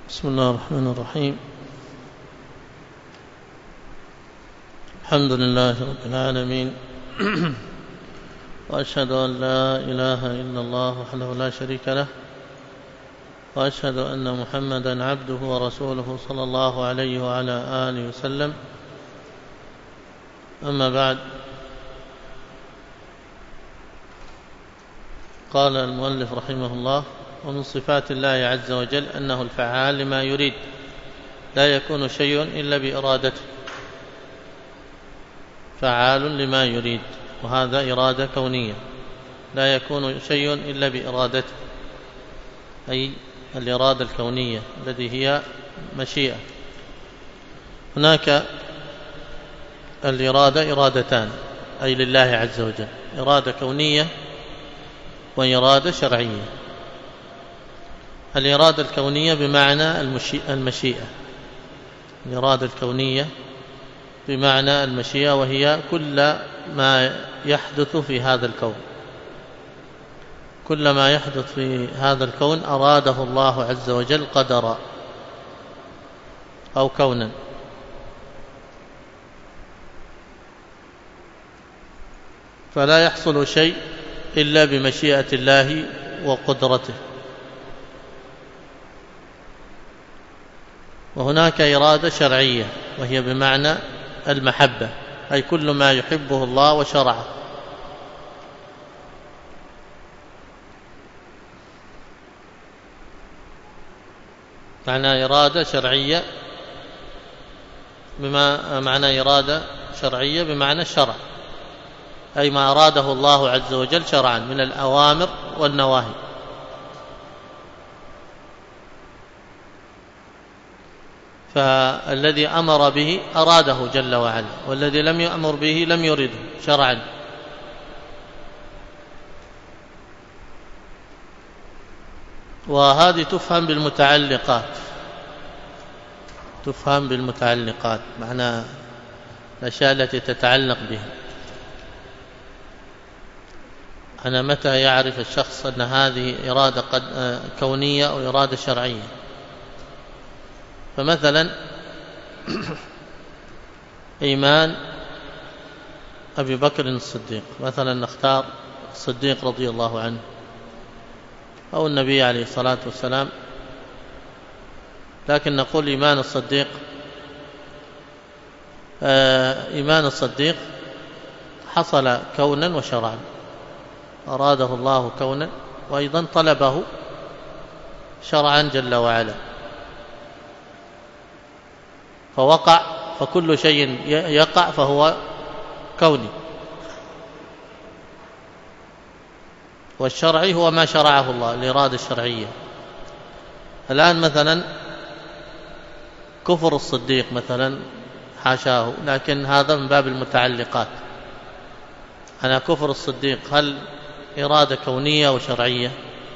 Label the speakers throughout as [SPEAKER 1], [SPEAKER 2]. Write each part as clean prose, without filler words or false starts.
[SPEAKER 1] بسم الله الرحمن الرحيم. الحمد لله رب العالمين وأشهد أن لا إله إلا الله وحده لا شريك له، وأشهد أن محمدا عبده ورسوله صلى الله عليه وعلى آله وسلم. أما بعد، قال المؤلف رحمه الله: ومن صفات الله عز وجل أنه الفعال لما يريد، لا يكون شيء إلا بإرادته، فعال لما يريد، وهذا إرادة كونية. لا يكون شيء إلا بإرادته، أي الإرادة الكونية التي هي مشيئة. هناك الإرادة إرادتان، أي لله عز وجل، إرادة كونية وإرادة شرعية. الإرادة الكونية بمعنى المشيئة، الإرادة الكونية بمعنى المشيئة، وهي كل ما يحدث في هذا الكون، كل ما يحدث في هذا الكون أراده الله عز وجل قدرا أو كونا. فلا يحصل شيء إلا بمشيئة الله وقدرته. وهناك إرادة شرعية، وهي بمعنى المحبة، أي كل ما يحبه الله وشرعه. معنى إرادة شرعية معنى إرادة شرعية بمعنى الشرع، أي ما أراده الله عز وجل شرعا من الأوامر والنواهي. فالذي أمر به أراده جل وعلا، والذي لم يأمر به لم يرده شرعا. وهذه تفهم بالمتعلقات، معنى الأشياء التي تتعلق بها. أنا متى يعرف الشخص أن هذه إرادة كونية أو إرادة شرعية؟ فمثلا إيمان أبي بكر الصديق، مثلا نختار الصديق رضي الله عنه أو النبي عليه الصلاة والسلام، لكن نقول إيمان الصديق حصل كونا وشرعا، أراده الله كونا، وأيضا طلبه شرعا جل وعلا، فوقع. فكل شيء يقع فهو كوني، والشرعي هو ما شرعه الله، الإرادة الشرعية. الآن مثلا كفر الصديق مثلا، حاشاه، لكن هذا من باب المتعلقات. أنا كفر الصديق هل إرادة كونية أو شرعية؟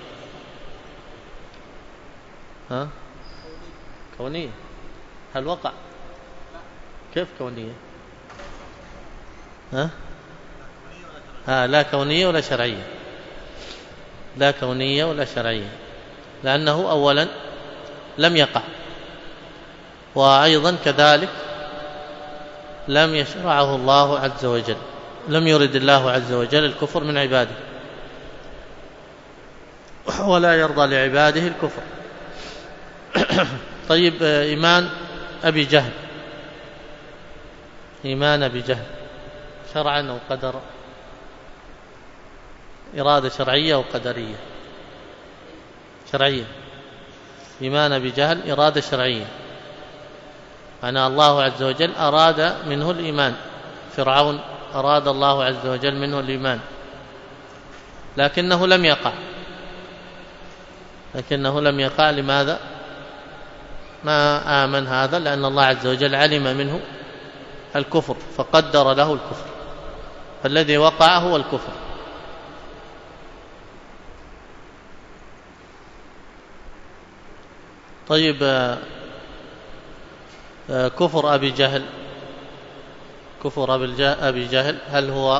[SPEAKER 1] كونية. هل وقع؟ كيف كونية؟ لا كونية ولا شرعية، لا كونية ولا شرعية، لأنه أولا لم يقع، وأيضا كذلك لم يشرعه الله عز وجل، لم يرد الله عز وجل الكفر من عباده، ولا يرضى لعباده الكفر. طيب، إيمان أبي جهل، إيمان أبي جهل شرعا أو قدرا؟ إرادة شرعية أو قدرية؟ شرعية. إيمان أبي جهل إرادة شرعية، معنى الله عز وجل أراد منه الإيمان. فرعون أراد الله عز وجل منه الإيمان، لكنه لم يقع. لماذا ما آمن هذا؟ لأن الله عز وجل علم منه الكفر فقدر له الكفر، فالذي وقع هو الكفر. طيب، كفر أبي جهل هل هو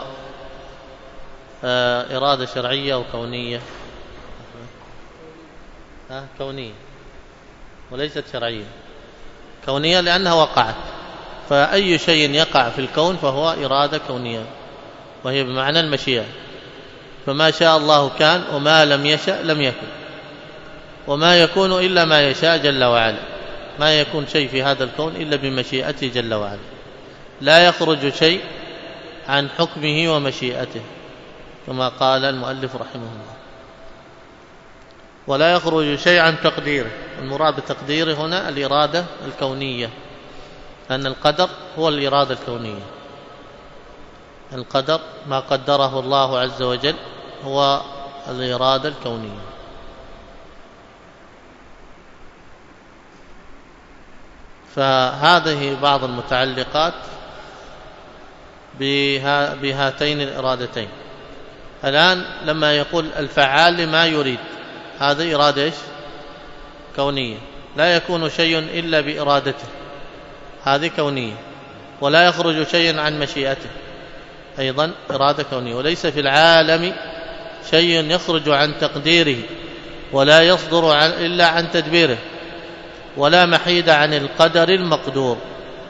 [SPEAKER 1] إرادة شرعية أو كونية؟ كونية. وليست شرعية، كونية لأنها وقعت. فأي شيء يقع في الكون فهو إرادة كونية، وهي بمعنى المشيئة. فما شاء الله كان، وما لم يشأ لم يكن، وما يكون إلا ما يشاء جل وعلا. ما يكون شيء في هذا الكون إلا بمشيئته جل وعلا، لا يخرج شيء عن حكمه ومشيئته كما قال المؤلف رحمه الله، ولا يخرج شيء عن تقديره. المراد بتقديره هنا الإرادة الكونية، أن القدر هو الإرادة الكونية. القدر ما قدره الله عز وجل هو الإرادة الكونية. فهذه بعض المتعلقات بهاتين الإرادتين. الآن لما يقول الفعال لما يريد، هذه إرادة إيش؟ كونية. لا يكون شيء إلا بإرادته، هذه كونية. ولا يخرج شيء عن مشيئته، أيضا إرادة كونية. وليس في العالم شيء يخرج عن تقديره ولا يصدر إلا عن تدبيره، ولا محيد عن القدر المقدور،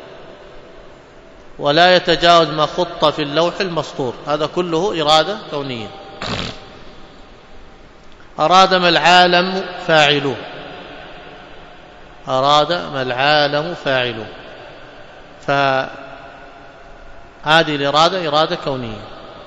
[SPEAKER 1] ولا يتجاوز ما خط في اللوح المسطور. هذا كله إرادة كونية. أراد ما العالم فاعلوه، أراد ما العالم فاعلوه، فهذه الإرادة إرادة كونية.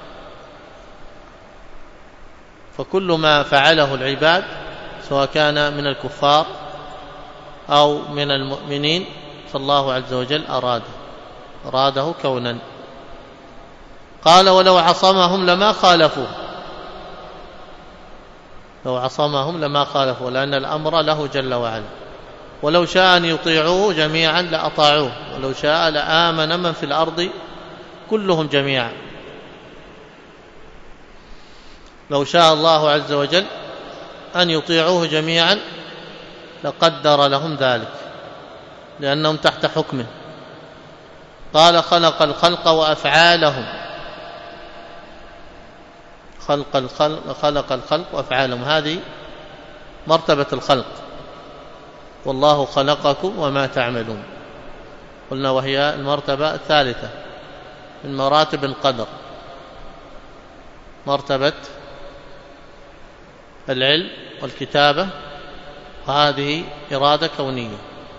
[SPEAKER 1] فكل ما فعله العباد سواء كان من الكفار أو من المؤمنين فالله عز وجل أراده كونا. قال ولو عصمهم لما خالفوه، لو عصمهم لما خالفوا، لأن الأمر له جل وعلا. ولو شاء أن يطيعوه جميعا لأطاعوه، ولو شاء لآمن من في الأرض كلهم جميعا. لو شاء الله عز وجل أن يطيعوه جميعا لقدر لهم ذلك، لأنهم تحت حكمه. قال خلق الخلق وأفعالهم، خلق الخلق وأفعالهم، هذه مرتبة الخلق. والله خلقكم وما تعملون، قلنا وهي المرتبة الثالثة من مراتب القدر، مرتبة العلم والكتابة، وهذه إرادة كونية.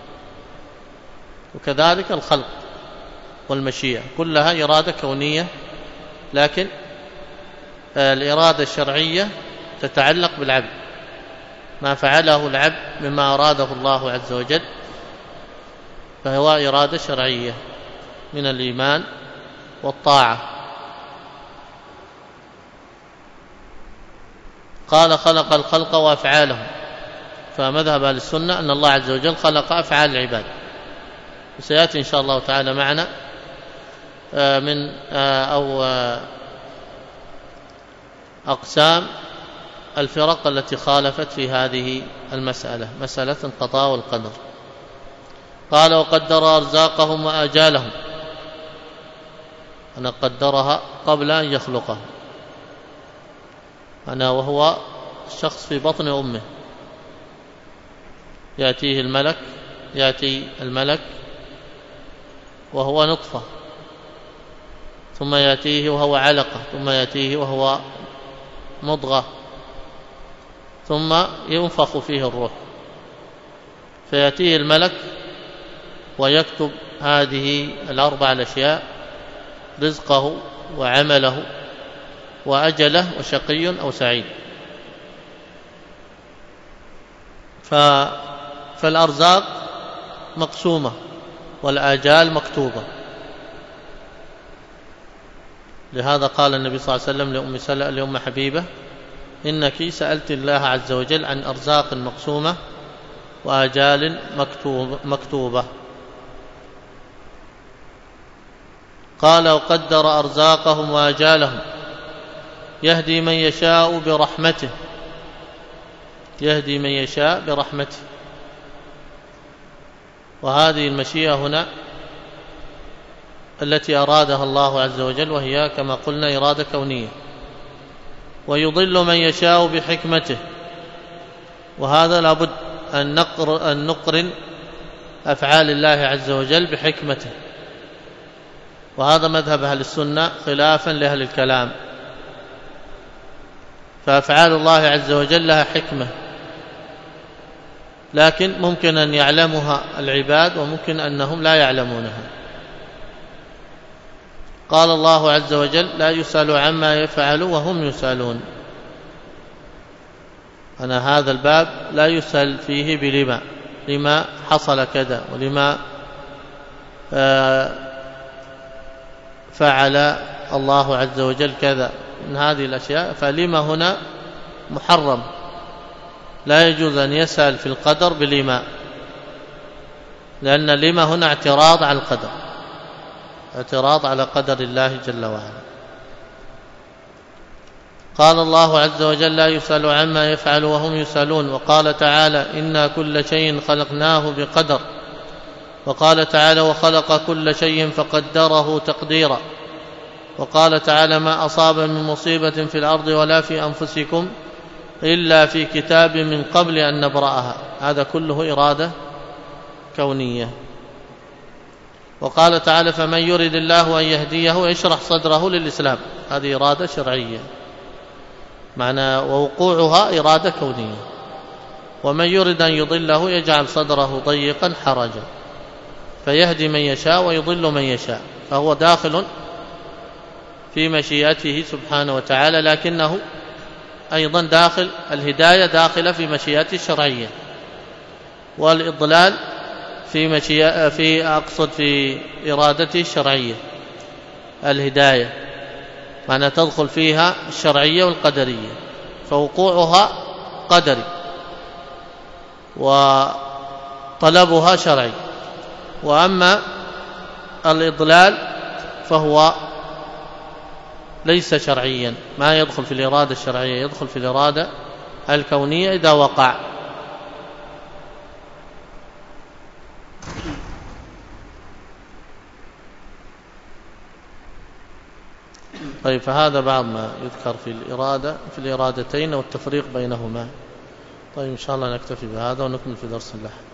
[SPEAKER 1] وكذلك الخلق والمشيئة كلها إرادة كونية، لكن الإرادة الشرعية تتعلق بالعبد، ما فعله العبد مما أراده الله عز وجل فهو إرادة شرعية من الإيمان والطاعة. قال خلق الخلق وأفعالهم، فمذهب أهل السنة أن الله عز وجل خلق أفعال العباد. وسيأتي إن شاء الله تعالى معنا من أقسام الفرق التي خالفت في هذه المسألة، مسألة القضاء والقدر. قال وقدر أرزاقهم وآجالهم، أنا قدرها قبل أن يخلقه، أنا وهو الشخص في بطن أمه، يأتي الملك وهو نطفة، ثم يأتيه وهو علقة، ثم يأتيه وهو مضغة، ثم ينفخ فيه الروح، فيأتيه الملك ويكتب هذه الأربع الأشياء: رزقه وعمله وأجله وشقي أو سعيد. فالأرزاق مقسومة والآجال مكتوبة. لهذا قال النبي صلى الله عليه وسلم لأم حبيبة: إنك سألت الله عز وجل عن أرزاق مقسومة وآجال مكتوبة. قال وقدر أرزاقهم وآجالهم يهدي من يشاء برحمته، يهدي من يشاء برحمته. وهذه المشيئة هنا التي أرادها الله عز وجل، وهي كما قلنا إرادة كونية. ويضل من يشاء بحكمته، وهذا لابد أن نقرن أفعال الله عز وجل بحكمته، وهذا مذهب أهل السنة خلافا لأهل الكلام. فأفعال الله عز وجل لها حكمة، لكن ممكن أن يعلمها العباد وممكن أنهم لا يعلمونها. قال الله عز وجل: لا يسأل عما يفعل وهم يسألون. أنا هذا الباب لا يسأل فيه لما حصل كذا، ولما فعل الله عز وجل كذا من هذه الأشياء. فلما هنا محرم، لا يجوز أن يسأل في القدر بلما، لأن لما هنا اعتراض على القدر، اعتراض على قدر الله جل وعلا. قال الله عز وجل: لا يسأل عما يفعل وهم يسألون. وقال تعالى: إنا كل شيء خلقناه بقدر. وقال تعالى: وخلق كل شيء فقدره تقديرا. وقال تعالى: ما أصاب من مصيبة في الأرض ولا في أنفسكم إلا في كتاب من قبل أن نبرأها. هذا كله إرادة كونية. وقال تعالى: فمن يرد الله أن يهديه يشرح صدره للإسلام. هذه إرادة شرعية معنى، ووقوعها إرادة كونية. ومن يرد أن يضله يجعل صدره ضيقا حرجا، فيهدي من يشاء ويضل من يشاء. فهو داخل في مشيئته سبحانه وتعالى، لكنه أيضا داخل الهداية داخلة في مشيئته الشرعية، والإضلال في إرادته الشرعية. الهداية معنى تدخل فيها الشرعية والقدرية، فوقوعها قدري وطلبها شرعي. وأما الإضلال فهو ليس شرعيا، ما يدخل في الإرادة الشرعية، يدخل في الإرادة الكونية إذا وقع. طيب، فهذا بعض ما يذكر في الإرادتين والتفريق بينهما. طيب، إن شاء الله نكتفي بهذا ونكمل في درس الله.